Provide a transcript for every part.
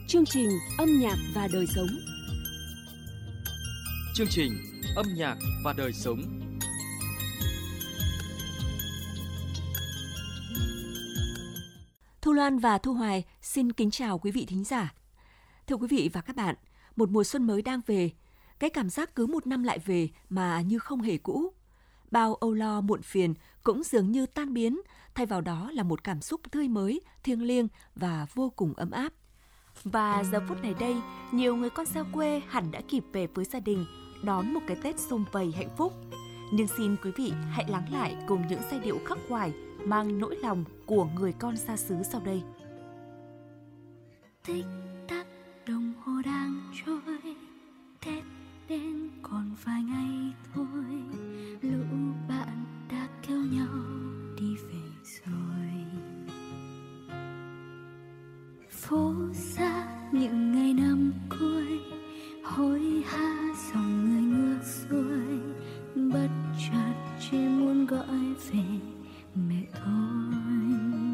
Chương trình Âm nhạc và đời sống. Chương trình Âm nhạc và đời sống. Thu Loan và Thu Hoài xin kính chào quý vị thính giả. Thưa quý vị và các bạn, một mùa xuân mới đang về. Cái cảm giác cứ một năm lại về mà như không hề cũ. Bao âu lo muộn phiền cũng dường như tan biến, thay vào đó là một cảm xúc tươi mới, thiêng liêng và vô cùng ấm áp. Và giờ phút này đây, nhiều người con xa quê hẳn đã kịp về với gia đình, đón một cái Tết sum vầy hạnh phúc. Nhưng xin quý vị hãy lắng lại cùng những giai điệu khắc khoải mang nỗi lòng của người con xa xứ sau đây. Tích tắc đồng hồ đang trôi, Tết đến còn vài ngày thôi. Lũ bạn đã kêu nhau đi về rồi. Phố xa những ngày năm cuối, hối hả dòng người ngược xuôi. Bất chợt chỉ muốn gọi về mẹ thôi,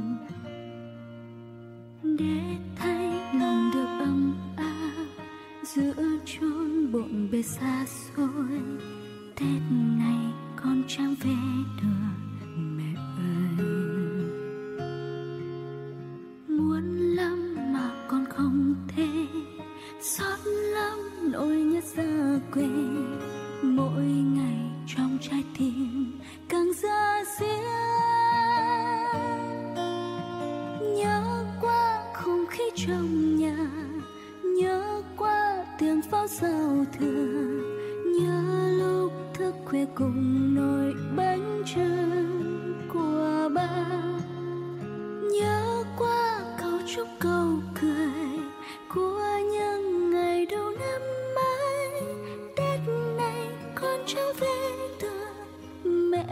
để thấy lòng được ấm áp giữa chốn bộn bề xa xôi. Tết này con chẳng về được mẹ ơi, muốn lắm mà con không thể, xót lắm nỗi nhớ xa quê. Mỗi ngày trong trái tim càng ra diết, nhớ qua không khí trong nhà, nhớ qua tiếng pháo giao thừa, nhớ lúc thức khuya cùng nồi bánh trưng của ba, nhớ qua câu chúc câu cười của những ngày đầu năm mới. Tết này con trở về được mẹ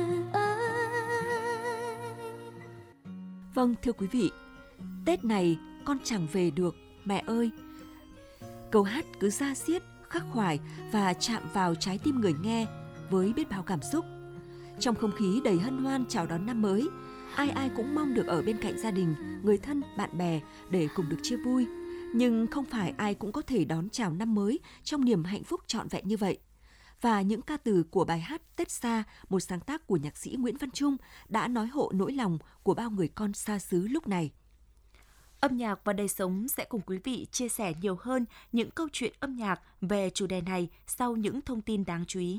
ơi. Vâng, thưa quý vị, Tết này con chẳng về được mẹ ơi. Câu hát cứ da diết, khắc khoải và chạm vào trái tim người nghe với biết bao cảm xúc. Trong không khí đầy hân hoan chào đón năm mới, ai ai cũng mong được ở bên cạnh gia đình, người thân, bạn bè để cùng được chia vui. Nhưng không phải ai cũng có thể đón chào năm mới trong niềm hạnh phúc trọn vẹn như vậy. Và những ca từ của bài hát Tết Xa, một sáng tác của nhạc sĩ Nguyễn Văn Trung, đã nói hộ nỗi lòng của bao người con xa xứ lúc này. Âm nhạc và đời sống sẽ cùng quý vị chia sẻ nhiều hơn những câu chuyện âm nhạc về chủ đề này sau những thông tin đáng chú ý.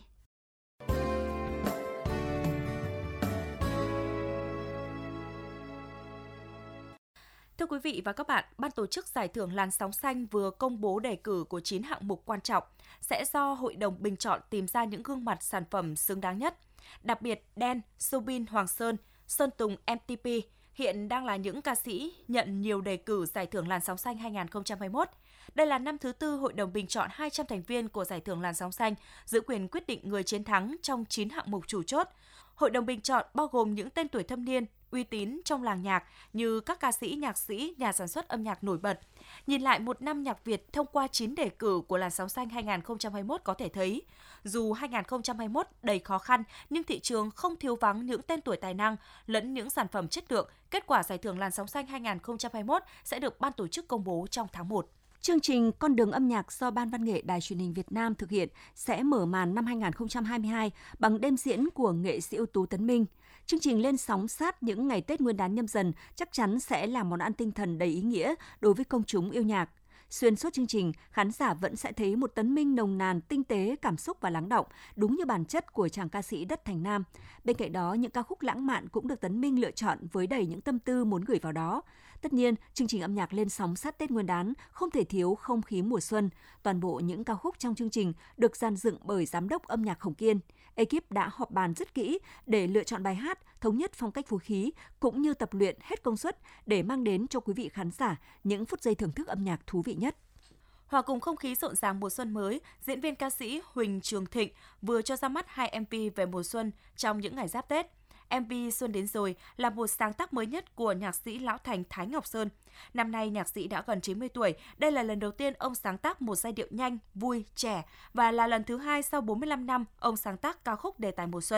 Thưa quý vị và các bạn, Ban tổ chức Giải thưởng Làn sóng xanh vừa công bố đề cử của 9 hạng mục quan trọng, sẽ do Hội đồng bình chọn tìm ra những gương mặt sản phẩm xứng đáng nhất. Đặc biệt, Đen, Soobin Hoàng Sơn, Sơn Tùng MTP hiện đang là những ca sĩ nhận nhiều đề cử Giải thưởng Làn sóng xanh 2021. Đây là năm thứ tư Hội đồng bình chọn 200 thành viên của Giải thưởng Làn sóng xanh giữ quyền quyết định người chiến thắng trong 9 hạng mục chủ chốt. Hội đồng bình chọn bao gồm những tên tuổi thâm niên, uy tín trong làng nhạc như các ca sĩ, nhạc sĩ, nhà sản xuất âm nhạc nổi bật. Nhìn lại một năm nhạc Việt thông qua 9 đề cử của Làn sóng xanh 2021 có thể thấy, dù 2021 đầy khó khăn nhưng thị trường không thiếu vắng những tên tuổi tài năng lẫn những sản phẩm chất lượng. Kết quả Giải thưởng Làn sóng xanh 2021 sẽ được ban tổ chức công bố trong tháng 1. Chương trình Con đường âm nhạc do Ban Văn nghệ Đài Truyền hình Việt Nam thực hiện sẽ mở màn năm 2022 bằng đêm diễn của nghệ sĩ ưu tú Tấn Minh. Chương trình lên sóng sát những ngày Tết Nguyên đán Nhâm Dần chắc chắn sẽ là món ăn tinh thần đầy ý nghĩa đối với công chúng yêu nhạc. Xuyên suốt chương trình, khán giả vẫn sẽ thấy một Tấn Minh nồng nàn, tinh tế, cảm xúc và lắng động, đúng như bản chất của chàng ca sĩ đất thành Nam. Bên cạnh đó, những ca khúc lãng mạn cũng được Tấn Minh lựa chọn với đầy những tâm tư muốn gửi vào đó. Tất nhiên, chương trình âm nhạc lên sóng sát Tết Nguyên đán không thể thiếu không khí mùa xuân. Toàn bộ những ca khúc trong chương trình được dàn dựng bởi giám đốc âm nhạc Hồng Kiên. Ekip đã họp bàn rất kỹ để lựa chọn bài hát, thống nhất phong cách phối khí cũng như tập luyện hết công suất để mang đến cho quý vị khán giả những phút giây thưởng thức âm nhạc thú vị nhất. Hòa cùng không khí rộn ràng mùa xuân mới, diễn viên ca sĩ Huỳnh Trường Thịnh vừa cho ra mắt 2 MV về mùa xuân trong những ngày giáp Tết. MV Xuân đến rồi là một sáng tác mới nhất của nhạc sĩ lão thành Thái Ngọc Sơn. Năm nay, nhạc sĩ đã gần 90 tuổi. Đây là lần đầu tiên ông sáng tác một giai điệu nhanh, vui, trẻ và là lần thứ 2 sau 45 năm ông sáng tác ca khúc đề tài mùa xuân.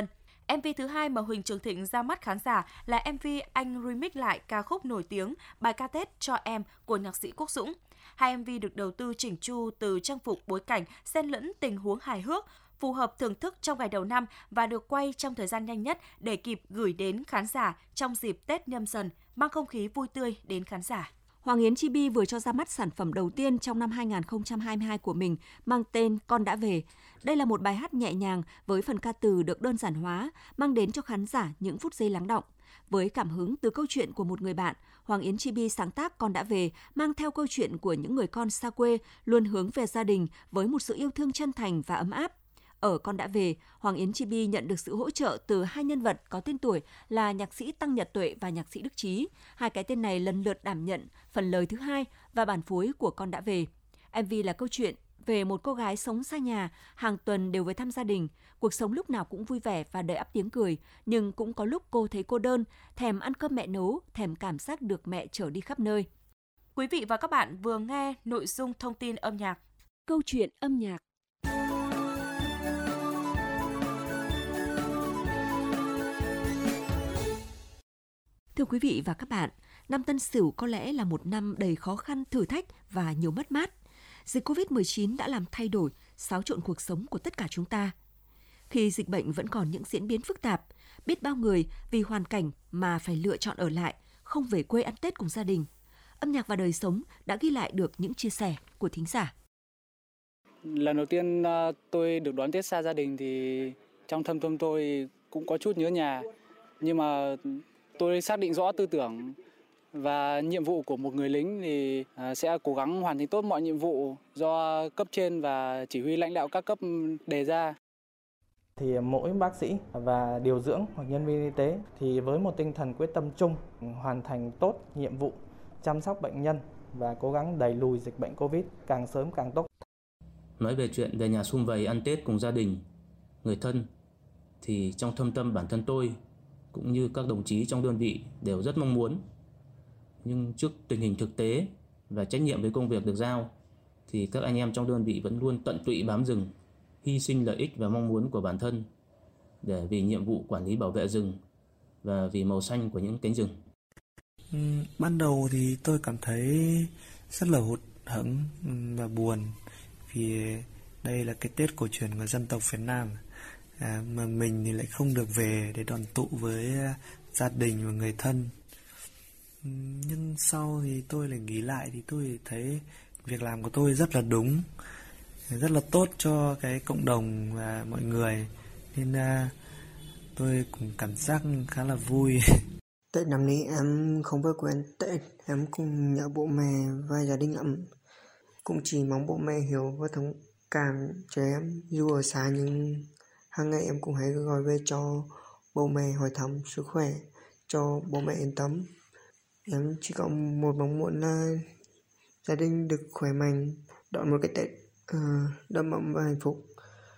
MV thứ hai mà Huỳnh Trường Thịnh ra mắt khán giả là MV Anh remix lại ca khúc nổi tiếng Bài ca Tết cho em của nhạc sĩ Quốc Dũng. Hai MV được đầu tư chỉnh chu từ trang phục bối cảnh, xen lẫn tình huống hài hước, phù hợp thưởng thức trong ngày đầu năm và được quay trong thời gian nhanh nhất để kịp gửi đến khán giả trong dịp Tết Nhâm Dần, mang không khí vui tươi đến khán giả. Hoàng Yến Chibi vừa cho ra mắt sản phẩm đầu tiên trong năm 2022 của mình mang tên Con đã về. Đây là một bài hát nhẹ nhàng với phần ca từ được đơn giản hóa, mang đến cho khán giả những phút giây lắng đọng. Với cảm hứng từ câu chuyện của một người bạn, Hoàng Yến Chibi sáng tác Con đã về mang theo câu chuyện của những người con xa quê luôn hướng về gia đình với một sự yêu thương chân thành và ấm áp. Ở Con đã về, Hoàng Yến Chibi nhận được sự hỗ trợ từ hai nhân vật có tên tuổi là nhạc sĩ Tăng Nhật Tuệ và nhạc sĩ Đức Trí. Hai cái tên này lần lượt đảm nhận phần lời thứ hai và bản phối của Con đã về. MV là câu chuyện về một cô gái sống xa nhà, hàng tuần đều về thăm gia đình. Cuộc sống lúc nào cũng vui vẻ và đầy ắp tiếng cười, nhưng cũng có lúc cô thấy cô đơn, thèm ăn cơm mẹ nấu, thèm cảm giác được mẹ chở đi khắp nơi. Quý vị và các bạn vừa nghe nội dung thông tin âm nhạc. Câu chuyện âm nhạc. Thưa quý vị và các bạn, năm Tân Sửu có lẽ là một năm đầy khó khăn, thử thách và nhiều mất mát. Dịch Covid-19 đã làm thay đổi, xáo trộn cuộc sống của tất cả chúng ta. Khi dịch bệnh vẫn còn những diễn biến phức tạp, biết bao người vì hoàn cảnh mà phải lựa chọn ở lại, không về quê ăn Tết cùng gia đình. Âm nhạc và đời sống đã ghi lại được những chia sẻ của thính giả. Lần đầu tiên tôi được đón Tết xa gia đình thì trong thâm tâm tôi cũng có chút nhớ nhà. Nhưng mà tôi xác định rõ tư tưởng và nhiệm vụ của một người lính thì sẽ cố gắng hoàn thành tốt mọi nhiệm vụ do cấp trên và chỉ huy lãnh đạo các cấp đề ra. Thì mỗi bác sĩ và điều dưỡng hoặc nhân viên y tế thì với một tinh thần quyết tâm chung hoàn thành tốt nhiệm vụ chăm sóc bệnh nhân và cố gắng đẩy lùi dịch bệnh Covid càng sớm càng tốt. Nói về chuyện về nhà sum vầy ăn Tết cùng gia đình, người thân thì trong thâm tâm bản thân tôi cũng như các đồng chí trong đơn vị đều rất mong muốn. Nhưng trước tình hình thực tế và trách nhiệm với công việc được giao thì các anh em trong đơn vị vẫn luôn tận tụy bám rừng, hy sinh lợi ích và mong muốn của bản thân để vì nhiệm vụ quản lý bảo vệ rừng và vì màu xanh của những cánh rừng. Ban đầu thì tôi cảm thấy rất là hụt hẫng và buồn vì đây là cái Tết cổ truyền của dân tộc Việt Nam mà mình thì lại không được về để đoàn tụ với gia đình và người thân. Nhưng sau thì tôi lại nghĩ lại thì tôi thấy việc làm của tôi rất là đúng, rất là tốt cho cái cộng đồng và mọi người, nên tôi cũng cảm giác khá là vui. Tết năm nay em không về quê ăn Tết, em cùng nhớ bố mẹ và gia đình em. Cũng chỉ mong bố mẹ hiểu và thông cảm cho em. Dù ở xa nhưng hàng ngày em cũng hay gọi về cho bố mẹ hỏi thăm sức khỏe, cho bố mẹ yên tâm. Em chỉ có một mong muốn là gia đình được khỏe mạnh, đón một cái Tết đầm ấm và hạnh phúc.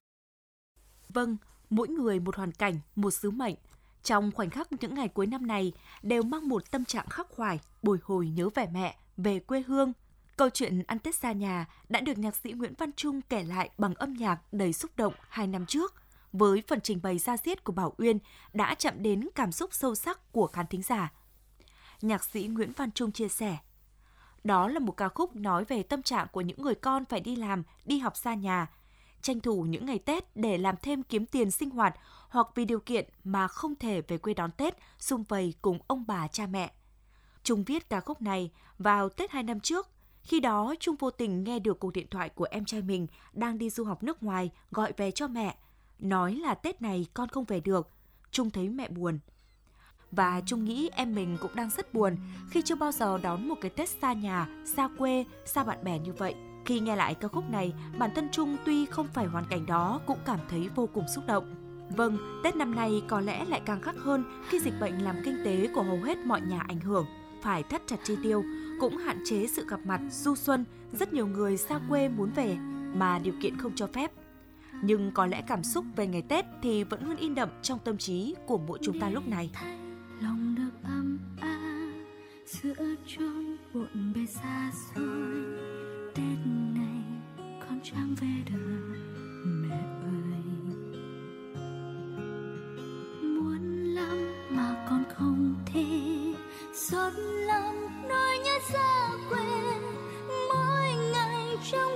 Vâng, mỗi người một hoàn cảnh, một sứ mệnh. Trong khoảnh khắc những ngày cuối năm này đều mang một tâm trạng khắc khoải, bồi hồi nhớ về mẹ, về quê hương. Câu chuyện ăn Tết xa nhà đã được nhạc sĩ Nguyễn Văn Trung kể lại bằng âm nhạc đầy xúc động 2 năm trước. Với phần trình bày da diết của Bảo Uyên đã chạm đến cảm xúc sâu sắc của khán thính giả. Nhạc sĩ Nguyễn Văn Trung chia sẻ, đó là một ca khúc nói về tâm trạng của những người con phải đi làm, đi học xa nhà, tranh thủ những ngày Tết để làm thêm kiếm tiền sinh hoạt hoặc vì điều kiện mà không thể về quê đón Tết, sum vầy cùng ông bà cha mẹ. Trung viết ca khúc này vào Tết 2 năm trước. Khi đó, Trung vô tình nghe được cuộc điện thoại của em trai mình đang đi du học nước ngoài gọi về cho mẹ. Nói là Tết này con không về được. Trung thấy mẹ buồn. Và Trung nghĩ em mình cũng đang rất buồn khi chưa bao giờ đón một cái Tết xa nhà, xa quê, xa bạn bè như vậy. Khi nghe lại ca khúc này, bản thân Trung tuy không phải hoàn cảnh đó cũng cảm thấy vô cùng xúc động. Vâng, Tết năm nay có lẽ lại càng khác hơn khi dịch bệnh làm kinh tế của hầu hết mọi nhà ảnh hưởng, phải thắt chặt chi tiêu, cũng hạn chế sự gặp mặt, du xuân, rất nhiều người xa quê muốn về mà điều kiện không cho phép. Nhưng có lẽ cảm xúc về ngày Tết thì vẫn luôn in đậm trong tâm trí của mỗi chúng ta lúc này. Lòng được ấm áp giữa chốn bộn bề xa xôi, Tết này con chẳng về được mẹ ơi.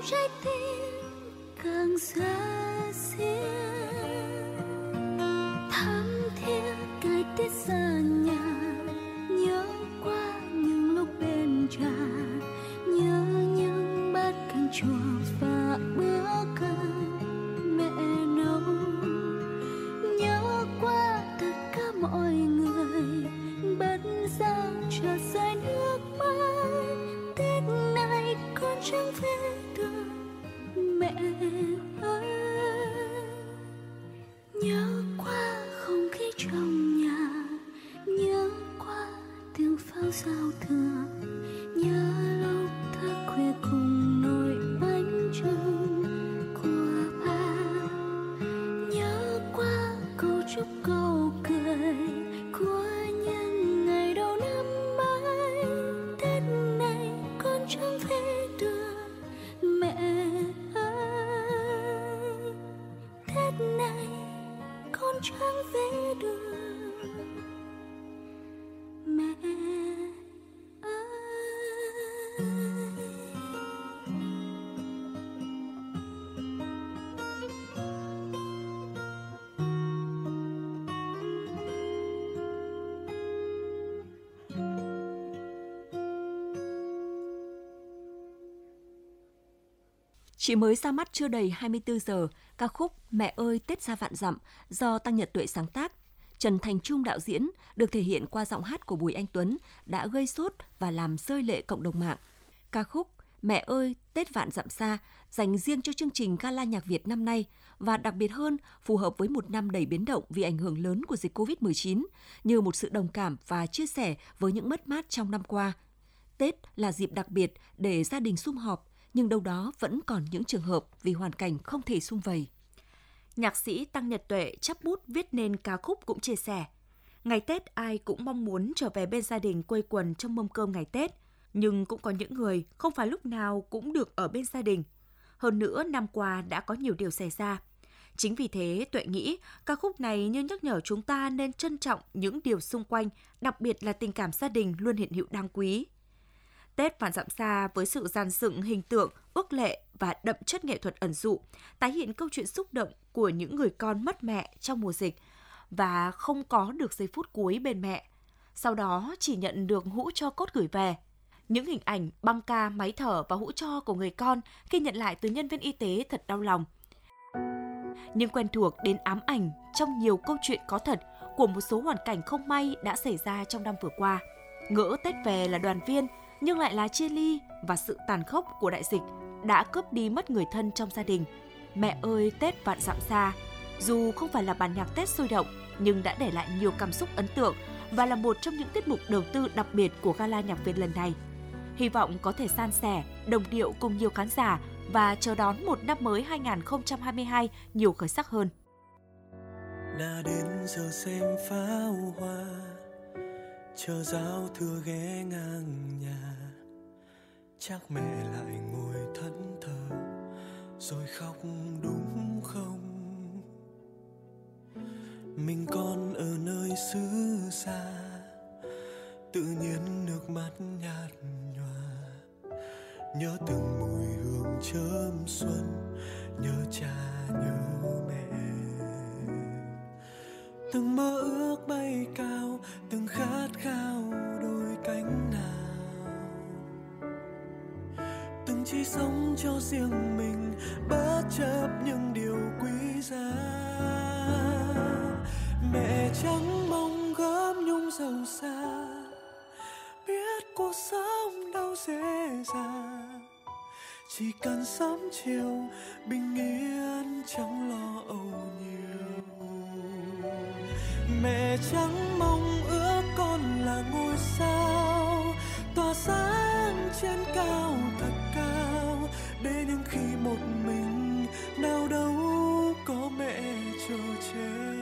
trái tim càng xa xiết. Thắm thiết cái tết xa nhà, nhớ qua những lúc bên trà, nhớ những bát canh chua và bữa cơm mẹ nấu. Nhớ qua tất cả mọi người bất giác chợt rơi nước mắt. Tết này con chẳng về được mẹ ơi. Nhớ qua không khí trong nhà, nhớ qua tiếng pháo giao thừa, nhớ lúc thức khuya cùng nồi bánh chưng của ba. Nhớ qua câu chúc câu cười của những ngày đầu năm mới. Tết này con chẳng về được mẹ ơi. Tết này con chẳng về được mẹ ơi. Chỉ mới ra mắt chưa đầy 24 giờ, ca khúc Mẹ ơi Tết xa vạn dặm do Tăng Nhật Tuệ sáng tác, Trần Thành Trung đạo diễn, được thể hiện qua giọng hát của Bùi Anh Tuấn đã gây sốt và làm rơi lệ cộng đồng mạng. Ca khúc Mẹ ơi Tết vạn dặm xa dành riêng cho chương trình Gala Nhạc Việt năm nay và đặc biệt hơn phù hợp với một năm đầy biến động vì ảnh hưởng lớn của dịch Covid-19, như một sự đồng cảm và chia sẻ với những mất mát trong năm qua. Tết là dịp đặc biệt để gia đình sum họp, nhưng đâu đó vẫn còn những trường hợp vì hoàn cảnh không thể sum vầy. Nhạc sĩ Tăng Nhật Tuệ chắp bút viết nên ca khúc cũng chia sẻ: ngày Tết ai cũng mong muốn trở về bên gia đình quây quần trong mâm cơm ngày Tết, nhưng cũng có những người không phải lúc nào cũng được ở bên gia đình. Hơn nữa, năm qua đã có nhiều điều xảy ra. Chính vì thế, Tuệ nghĩ ca khúc này như nhắc nhở chúng ta nên trân trọng những điều xung quanh, đặc biệt là tình cảm gia đình luôn hiện hữu đáng quý. Tết vạn dặm xa với sự dàn dựng hình tượng, ước lệ và đậm chất nghệ thuật ẩn dụ, tái hiện câu chuyện xúc động của những người con mất mẹ trong mùa dịch và không có được giây phút cuối bên mẹ. Sau đó chỉ nhận được hũ tro cốt gửi về. Những hình ảnh băng ca, máy thở và hũ tro của người con khi nhận lại từ nhân viên y tế thật đau lòng. Nhưng quen thuộc đến ám ảnh trong nhiều câu chuyện có thật của một số hoàn cảnh không may đã xảy ra trong năm vừa qua. Ngỡ Tết về là đoàn viên, nhưng lại là chia ly và sự tàn khốc của đại dịch đã cướp đi mất người thân trong gia đình. Mẹ ơi Tết vạn dặm xa, dù không phải là bản nhạc Tết sôi động, nhưng đã để lại nhiều cảm xúc ấn tượng và là một trong những tiết mục đầu tư đặc biệt của Gala Nhạc Việt lần này. Hy vọng có thể san sẻ, đồng điệu cùng nhiều khán giả và chờ đón một năm mới 2022 nhiều khởi sắc hơn. Đã đến giờ xem pháo hoa, chờ giao thừa ghé ngang nhà, chắc mẹ lại ngồi thẫn thờ rồi khóc đúng không? Mình con ở nơi xứ xa, tự nhiên nước mắt nhạt nhòa, nhớ từng mùi hương chớm xuân, nhớ cha nhớ mẹ. Từng mơ ước bay cao, từng khát khao đôi cánh nào, từng chỉ sống cho riêng mình, bất chấp những điều quý giá. Mẹ chẳng mong gấm nhung giàu xa, biết cuộc sống đâu dễ dàng, chỉ cần sớm chiều bình yên chẳng lo âu nhiều. Mẹ chẳng mong ước con là ngôi sao tỏa sáng trên cao thật cao, để những khi một mình nào đâu có mẹ chờ che.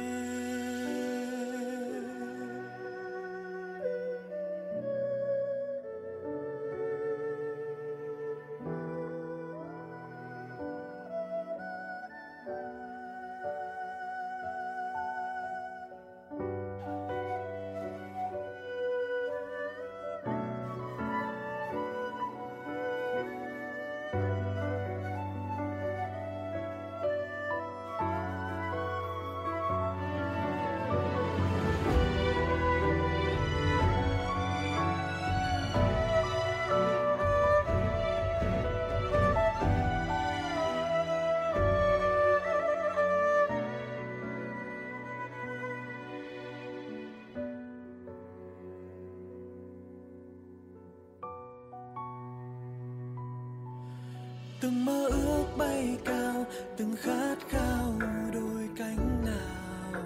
từng mơ ước bay cao, từng khát khao đôi cánh nào,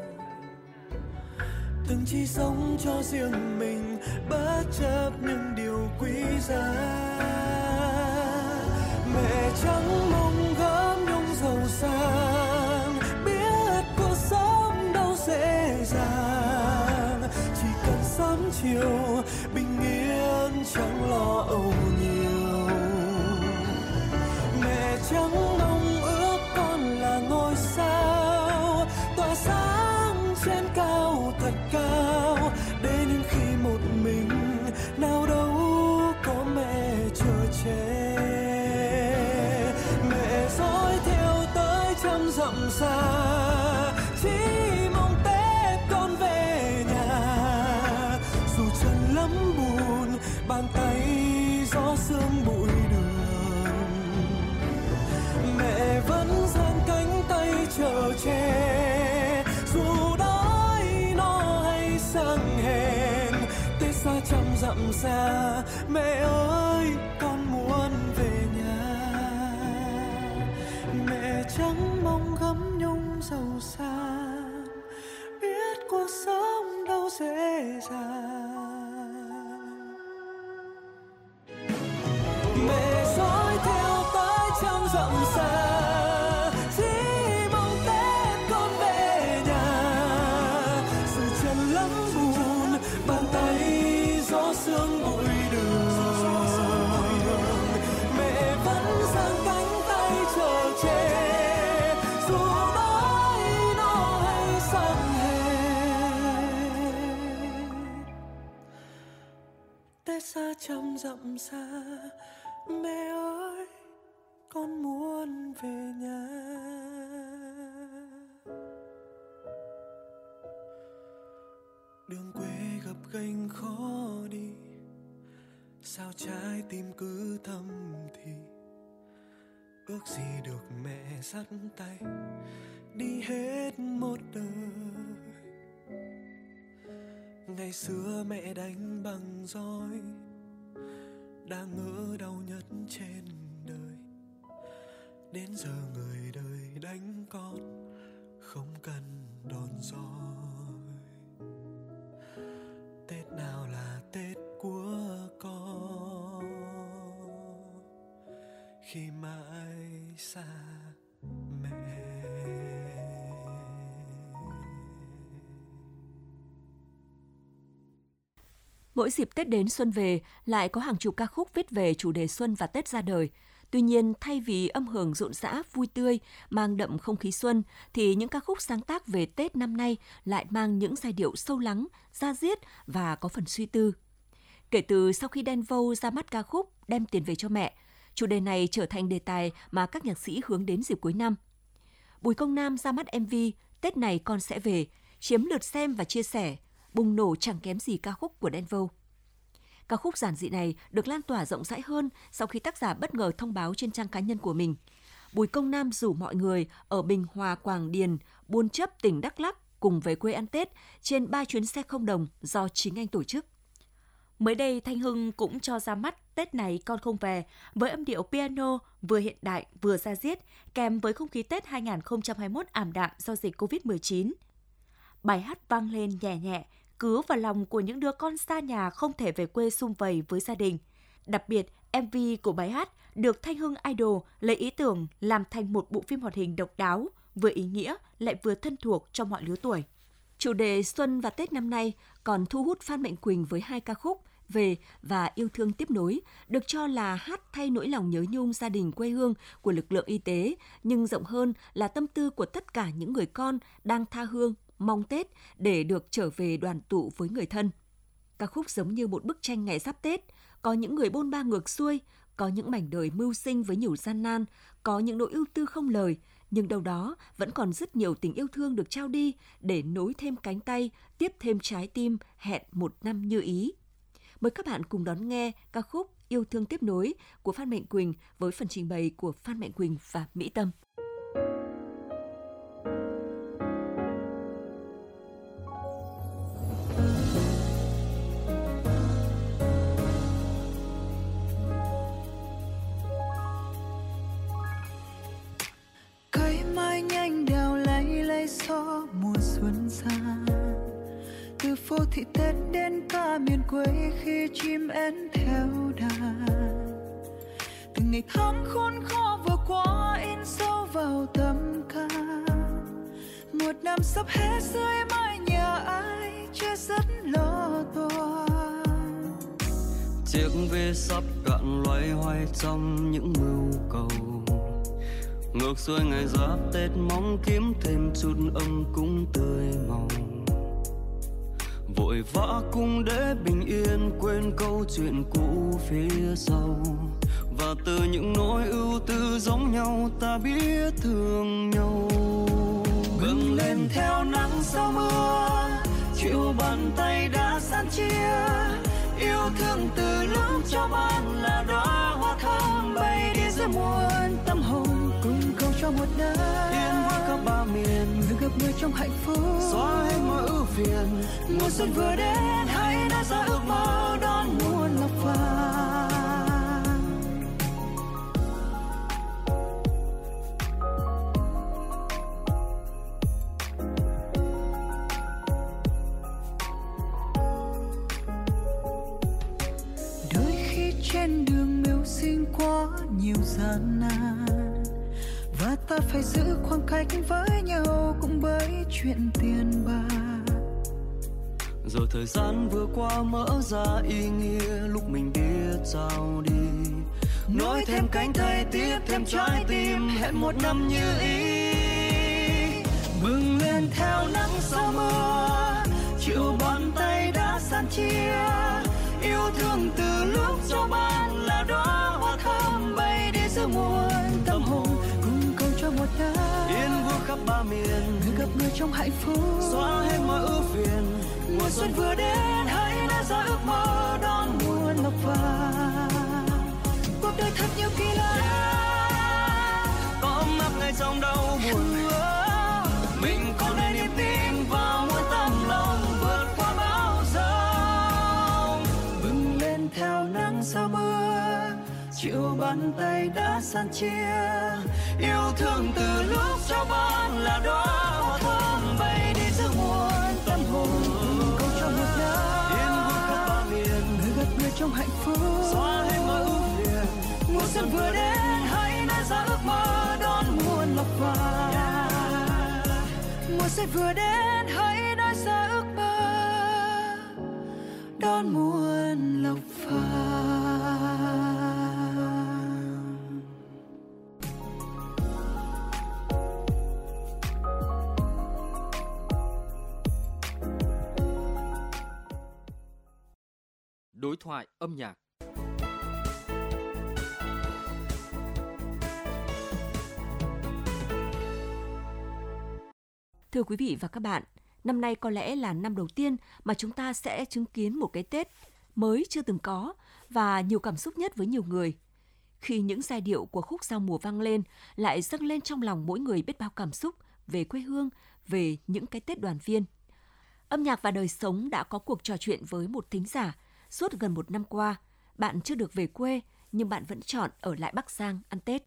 từng chỉ sống cho riêng mình bất chấp những điều quý giá. Mẹ chẳng mong gấm nhung giàu sang, biết cuộc sống đâu dễ dàng, chỉ cần sớm chiều bình yên chẳng lo âu nhiều. Mẹ chẳng mong ước con là ngôi sao tỏa sáng trên cao thật cao, để những khi một mình nào đâu có mẹ chờ che. Mẹ dõi theo tới trăm dặm xa, chỉ mong Tết con về nhà. Dù chân lắm buồn, bàn tay gió sương bụi đường, mẹ vẫn giang cánh tay chờ che. Dù đói no hay sang hèn, Tết xa trăm dặm xa, mẹ ơi con muốn về nhà. Mẹ chẳng mong gấm nhung giàu sang, biết cuộc sống đâu dễ dàng. Mẹ dõi theo tới trăm dặm xa, chỉ mong Tết con về nhà. Dù chân lắm buồn, bàn tay gió sương bụi đường, mẹ vẫn giang cánh tay chờ che. Dù đói no hay sang hèn, Tết xa trăm dặm xa, mẹ ơi con muốn về nhà. Đường quê gập ghềnh khó đi, sao trái tim cứ thầm thì. Ước gì được mẹ dắt tay đi hết một đời. Ngày xưa mẹ đánh bằng roi, đã ngỡ đau nhất trên đời. Đến giờ người đời đánh con, không cần đòn roi. Tết nào là Tết của con, khi mãi xa mẹ. Mỗi dịp Tết đến xuân về, lại có hàng chục ca khúc viết về chủ đề xuân và Tết ra đời. Tuy nhiên, thay vì âm hưởng rộn rã, vui tươi, mang đậm không khí xuân, thì những ca khúc sáng tác về Tết năm nay lại mang những giai điệu sâu lắng, da diết và có phần suy tư. Kể từ sau khi Đen Vâu ra mắt ca khúc Đem tiền về cho mẹ, chủ đề này trở thành đề tài mà các nhạc sĩ hướng đến dịp cuối năm. Bùi Công Nam ra mắt MV Tết này con sẽ về, chiếm lượt xem và chia sẻ, bùng nổ chẳng kém gì ca khúc của Đen Vâu. Ca khúc giản dị này được lan tỏa rộng rãi hơn sau khi tác giả bất ngờ thông báo trên trang cá nhân của mình. Bùi Công Nam rủ mọi người ở Bình Hòa, Quảng Điền, Buôn Chấp, tỉnh Đắk Lắk cùng về quê ăn Tết trên 3 chuyến xe không đồng do chính anh tổ chức. Mới đây, Thanh Hưng cũng cho ra mắt Tết này con không về với âm điệu piano vừa hiện đại vừa da diết, kèm với không khí Tết 2021 ảm đạm do dịch Covid-19. Bài hát vang lên nhẹ nhẹ, cứa vào lòng của những đứa con xa nhà không thể về quê sum vầy với gia đình. Đặc biệt, MV của bài hát được Thanh Hưng Idol lấy ý tưởng làm thành một bộ phim hoạt hình độc đáo, vừa ý nghĩa lại vừa thân thuộc cho mọi lứa tuổi. Chủ đề Xuân và Tết năm nay còn thu hút Phan Mạnh Quỳnh với 2 ca khúc Về và Yêu thương tiếp nối, được cho là hát thay nỗi lòng nhớ nhung gia đình quê hương của lực lượng y tế, nhưng rộng hơn là tâm tư của tất cả những người con đang tha hương, mong Tết để được trở về đoàn tụ với người thân. Ca khúc giống như một bức tranh ngày giáp Tết, có những người bôn ba ngược xuôi, có những mảnh đời mưu sinh với nhiều gian nan, có những nỗi ưu tư không lời, nhưng đâu đó vẫn còn rất nhiều tình yêu thương được trao đi để nối thêm cánh tay, tiếp thêm trái tim, hẹn một năm như ý. Mời các bạn cùng đón nghe ca khúc Yêu thương tiếp nối của Phan Mạnh Quỳnh với phần trình bày của Phan Mạnh Quỳnh và Mỹ Tâm. phố thị Tết đến cả miền quê khi chim én theo đàn. Từng ngày tháng khốn khó vừa qua in sâu vào tâm can. Một năm sắp hết dưới mái nhà ai chưa rất lo toan. Chiếc ve sắp cạn loay hoay trong những mưu cầu. Ngược xuôi ngày giáp Tết mong kiếm thêm chút ấm cúng tươi màu. Vội vã cung để bình yên quên câu chuyện cũ phía sau. Và từ những nỗi ưu tư giống nhau ta biết thương nhau. Bừng lên theo nắng sau mưa, chịu bàn tay đã san chia. Yêu thương từ lúc cho ban là đóa hoa thơm bay đi giữa muôn tâm hồn. Cùng cầu cho một nơi yên vui khắp ba miền, người gặp người trong hạnh phúc, xóa hết mọi ưu phiền. Mùa xuân vừa đến hãy nói ra ước mơ đón muôn lộc vàng. Trên đường mưu sinh quá nhiều gian nan, và ta phải giữ khoảng cách với nhau cũng bởi chuyện tiền bạc. Rồi thời gian vừa qua mở ra ý nghĩa lúc mình biết trao đi. Nối thêm cánh tay tiếp thêm trái tim hẹn một năm như ý. Bừng lên theo nắng sau mưa, chịu bàn tay đã san chia. Yêu thương từ lúc cho ban là đóa hoa thơm bay đi giữa muôn tâm hồn. Cùng cầu cho một nơi yên vui khắp ba miền, người gặp người trong hạnh phúc, xóa hết mọi ưu phiền. Mùa xuân vừa đến hãy nói ra ước mơ đón muôn lộc vàng. Cuộc đời thật nhiều kỳ lạ, có ấm áp ngay trong đau buồn. Mình còn đầy niềm tin vào muôn tấm lòng vượt qua bão giông. Bừng lên theo nắng sau mưa, chịu bàn tay đã san chia. Yêu thương từ lúc cho ban là đóa hoa thơm bay đi giữa muôn tâm hồn. Cầu cho một nơi yên vui khắp ba miền, người gặp người trong hạnh phúc, xóa hết mọi ưu phiền. Mùa xuân vừa đến hãy nói ra ước mơ đón muôn lộc vàng. Mùa xuân vừa đến hãy nói ra ước mơ đón muôn lộc vàng. Đối thoại âm nhạc. Thưa quý vị và các bạn, năm nay có lẽ là năm đầu tiên mà chúng ta sẽ chứng kiến một cái Tết mới chưa từng có và nhiều cảm xúc nhất với nhiều người. Khi những giai điệu của khúc giao mùa vang lên, lại dâng lên trong lòng mỗi người biết bao cảm xúc về quê hương, về những cái Tết đoàn viên. Âm nhạc và đời sống đã có cuộc trò chuyện với một thính giả. Suốt gần một năm qua, bạn chưa được về quê, nhưng bạn vẫn chọn ở lại Bắc Giang ăn Tết.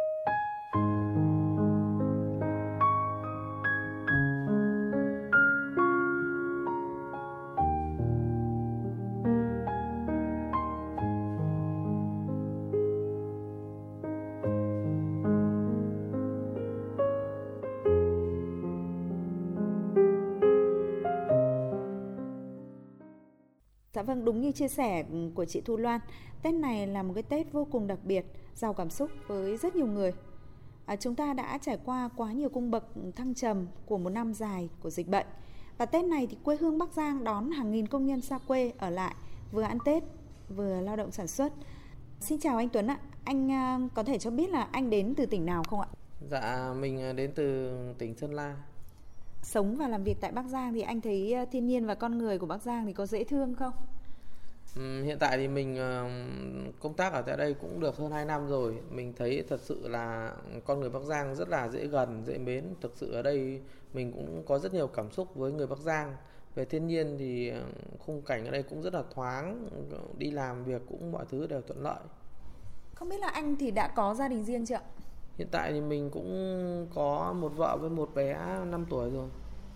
Dạ vâng, đúng như chia sẻ của chị Thu Loan, Tết này là một cái Tết vô cùng đặc biệt, giàu cảm xúc với rất nhiều người. Chúng ta đã trải qua quá nhiều cung bậc thăng trầm của một năm dài của dịch bệnh. Và Tết này thì quê hương Bắc Giang đón hàng nghìn công nhân xa quê ở lại, vừa ăn Tết, vừa lao động sản xuất. Xin chào anh Tuấn ạ, anh có thể cho biết là anh đến từ tỉnh nào không ạ? Dạ, mình đến từ tỉnh Sơn La. Sống và làm việc tại Bắc Giang thì anh thấy thiên nhiên và con người của Bắc Giang thì có dễ thương không? Hiện tại thì mình công tác ở tại đây cũng được hơn 2 năm rồi. Mình thấy thật sự là con người Bắc Giang rất là dễ gần, dễ mến. Thực sự ở đây mình cũng có rất nhiều cảm xúc với người Bắc Giang. Về thiên nhiên thì khung cảnh ở đây cũng rất là thoáng, đi làm việc cũng mọi thứ đều thuận lợi. Không biết là anh thì đã có gia đình riêng chưa ạ? Hiện tại thì mình cũng có một vợ với một bé 5 tuổi rồi.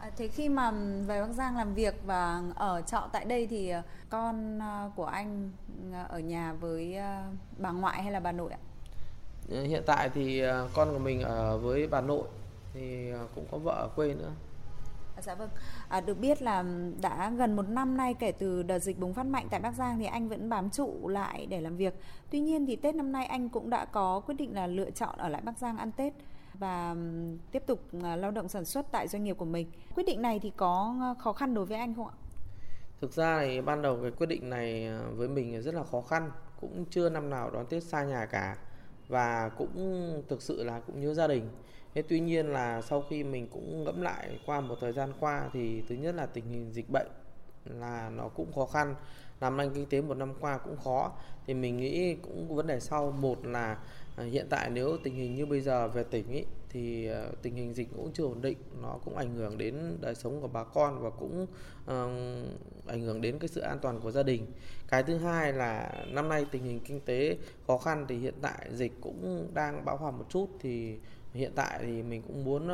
Thế khi mà về Bắc Giang làm việc và ở trọ tại đây thì con của anh ở nhà với bà ngoại hay là bà nội ạ? Hiện tại thì con của mình ở với bà nội, thì cũng có vợ ở quê nữa. Dạ vâng. Được biết là đã gần 1 năm nay kể từ đợt dịch bùng phát mạnh tại Bắc Giang thì anh vẫn bám trụ lại để làm việc. Tuy nhiên thì Tết năm nay anh cũng đã có quyết định là lựa chọn ở lại Bắc Giang ăn Tết và tiếp tục lao động sản xuất tại doanh nghiệp của mình. Quyết định này thì có khó khăn đối với anh không ạ? Thực ra thì ban đầu cái quyết định này với mình rất là khó khăn, cũng chưa năm nào đón Tết xa nhà cả, và cũng thực sự là cũng nhớ gia đình. Thế tuy nhiên là sau khi mình cũng ngẫm lại qua một thời gian qua thì thứ nhất là tình hình dịch bệnh là nó cũng khó khăn, làm ăn kinh tế một năm qua cũng khó. Thì mình nghĩ cũng vấn đề sau, một là hiện tại nếu tình hình như bây giờ về tỉnh ý, thì tình hình dịch cũng chưa ổn định, nó cũng ảnh hưởng đến đời sống của bà con và cũng ảnh hưởng đến cái sự an toàn của gia đình. Cái thứ hai là năm nay tình hình kinh tế khó khăn, thì hiện tại dịch cũng đang bão hòa một chút, thì hiện tại thì mình cũng muốn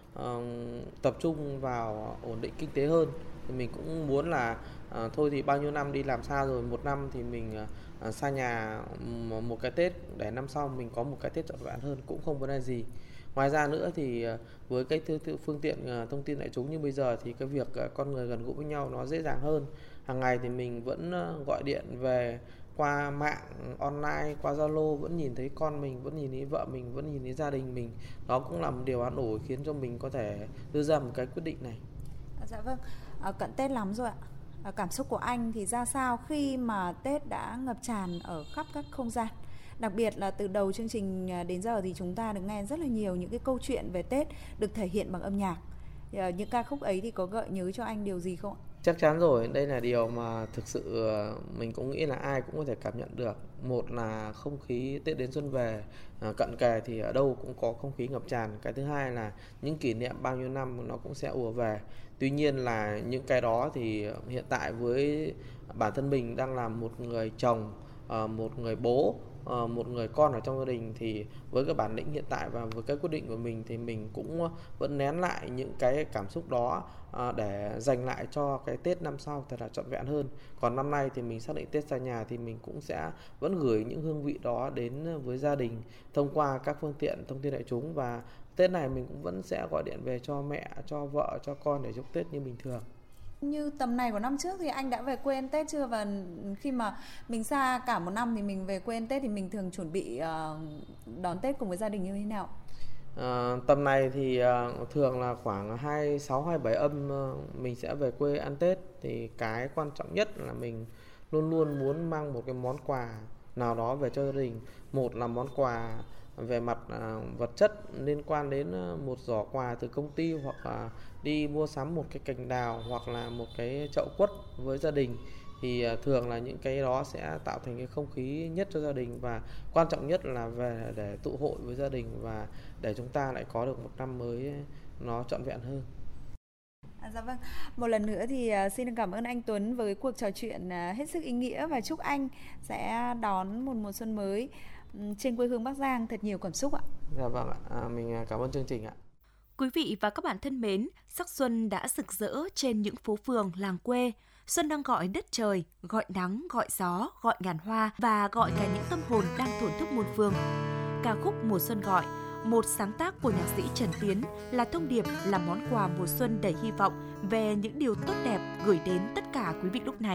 tập trung vào ổn định kinh tế hơn. Thì mình cũng muốn là thôi thì bao nhiêu năm đi làm xa rồi, 1 năm thì mình xa nhà một cái Tết để năm sau mình có một cái Tết trọn vẹn hơn, cũng không vấn đề gì. Ngoài ra nữa thì với cái phương tiện thông tin đại chúng như bây giờ thì cái việc con người gần gũi với nhau nó dễ dàng hơn. Hàng ngày thì mình vẫn gọi điện về qua mạng online, qua Zalo, vẫn nhìn thấy con mình, vẫn nhìn thấy vợ mình, vẫn nhìn thấy gia đình mình. Đó cũng là một điều an ủi khiến cho mình có thể đưa ra một cái quyết định này. Dạ vâng, cận Tết lắm rồi ạ. Cảm xúc của anh thì ra sao khi mà Tết đã ngập tràn ở khắp các không gian? Đặc biệt là từ đầu chương trình đến giờ thì chúng ta được nghe rất là nhiều những cái câu chuyện về Tết được thể hiện bằng âm nhạc. Những ca khúc ấy thì có gợi nhớ cho anh điều gì không ạ? Chắc chắn rồi, đây là điều mà thực sự mình cũng nghĩ là ai cũng có thể cảm nhận được. Một là không khí Tết đến xuân về cận kề thì ở đâu cũng có không khí ngập tràn. Cái thứ hai là những kỷ niệm bao nhiêu năm nó cũng sẽ ùa về. Tuy nhiên là những cái đó thì hiện tại với bản thân mình đang là một người chồng, một người bố, một người con ở trong gia đình, thì với cái bản lĩnh hiện tại và với cái quyết định của mình thì mình cũng vẫn nén lại những cái cảm xúc đó để dành lại cho cái Tết năm sau thật là trọn vẹn hơn. Còn năm nay thì mình xác định Tết xa nhà thì mình cũng sẽ vẫn gửi những hương vị đó đến với gia đình thông qua các phương tiện thông tin đại chúng, và Tết này mình cũng vẫn sẽ gọi điện về cho mẹ, cho vợ, cho con để chúc Tết như bình thường. Như tầm này của năm trước thì anh đã về quê ăn Tết chưa? Và khi mà mình xa cả 1 năm thì mình về quê ăn Tết thì mình thường chuẩn bị đón Tết cùng với gia đình như thế nào? Tầm này thì thường là khoảng 26, 27 âm mình sẽ về quê ăn Tết. Thì cái quan trọng nhất là mình luôn luôn muốn mang một cái món quà nào đó về cho gia đình. Một là món quà về mặt vật chất liên quan đến một giỏ quà từ công ty, hoặc là đi mua sắm một cái cành đào, hoặc là một cái chậu quất với gia đình. Thì thường là những cái đó sẽ tạo thành cái không khí nhất cho gia đình, và quan trọng nhất là về để tụ hội với gia đình và để chúng ta lại có được một năm mới nó trọn vẹn hơn. Dạ vâng, một lần nữa thì xin cảm ơn anh Tuấn với cuộc trò chuyện hết sức ý nghĩa, và chúc anh sẽ đón một mùa xuân mới trên quê hương Bắc Giang thật nhiều cảm xúc ạ. Dạ vâng ạ, mình cảm ơn chương trình ạ. Quý vị và các bạn thân mến, sắc xuân đã rực rỡ trên những phố phường làng quê. Xuân đang gọi đất trời, gọi nắng, gọi gió, gọi ngàn hoa và gọi cả những tâm hồn đang thổn thức muôn phương. Ca khúc Mùa Xuân Gọi, một sáng tác của nhạc sĩ Trần Tiến, là thông điệp, là món quà mùa xuân đầy hy vọng về những điều tốt đẹp gửi đến tất cả quý vị lúc này.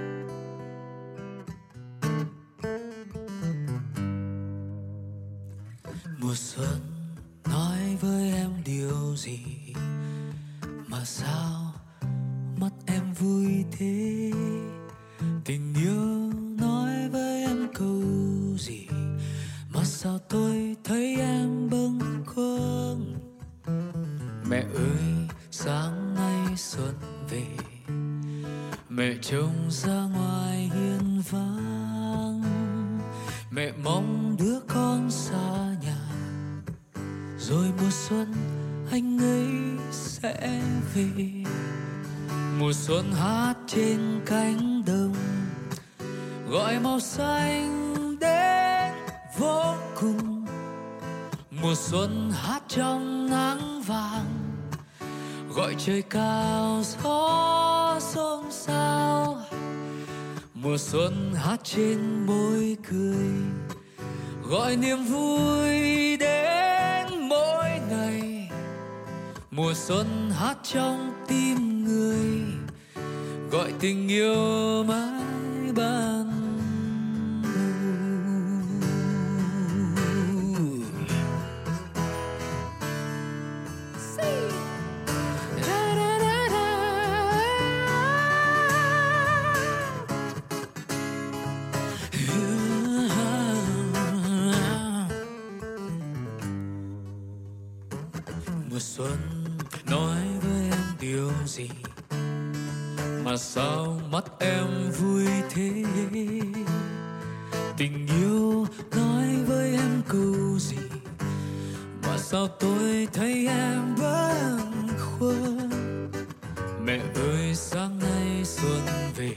Mùa xuân nói với em điều gì mà sao mắt em vui thế? Tình yêu nói với em câu gì mà sao tôi thấy em bâng khuâng? Mẹ ơi, sáng nay xuân về, mẹ trông ra ngoài hiên vắng, mẹ mong đứa con xa nhà, rồi mùa xuân anh ấy sẽ về. Mùa xuân hát trên cánh đồng, gọi màu xanh đến vô cùng. Mùa xuân hát trong nắng vàng, gọi trời cao gió xôn xao. Mùa xuân hát trên môi cười, gọi niềm vui đến mỗi ngày. Mùa xuân hát trong tim người, gọi tình yêu mãi ban đầu. Mùa xuân nói với em điều gì mà sao mắt em vui thế? Tình yêu nói với em câu gì mà sao tôi thấy em bâng khuâng? Mẹ ơi sáng nay xuân về,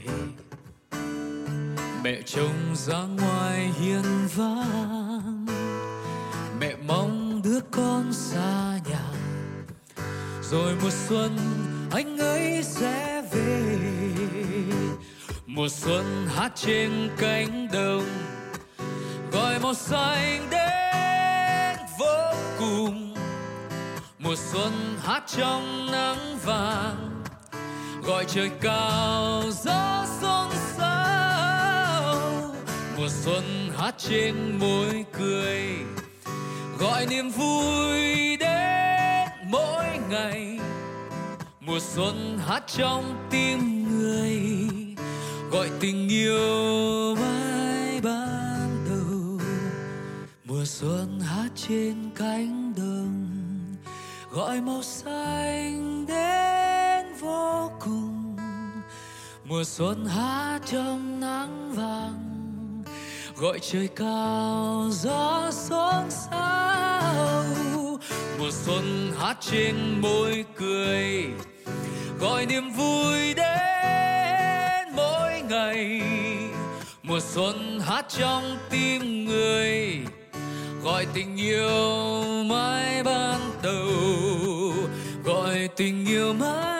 mẹ trông ra ngoài hiên vắng. Mẹ mong đứa con xa nhà, rồi mùa xuân anh ấy sẽ về. Mùa xuân hát trên cánh đồng, gọi màu xanh đến vô cùng. Mùa xuân hát trong nắng vàng, gọi trời cao gió xôn xao. Mùa xuân hát trên môi cười, gọi niềm vui đến mỗi ngày. Mùa xuân hát trong tim người, gọi tình yêu mãi ban đầu. Mùa xuân hát trên cánh đồng, gọi màu xanh đến vô cùng. Mùa xuân hát trong nắng vàng, gọi trời cao gió xôn xao. Mùa xuân hát trên môi cười, gọi niềm vui đến mỗi ngày. Mùa xuân hát trong tim người, gọi tình yêu mãi ban đầu, gọi tình yêu mãi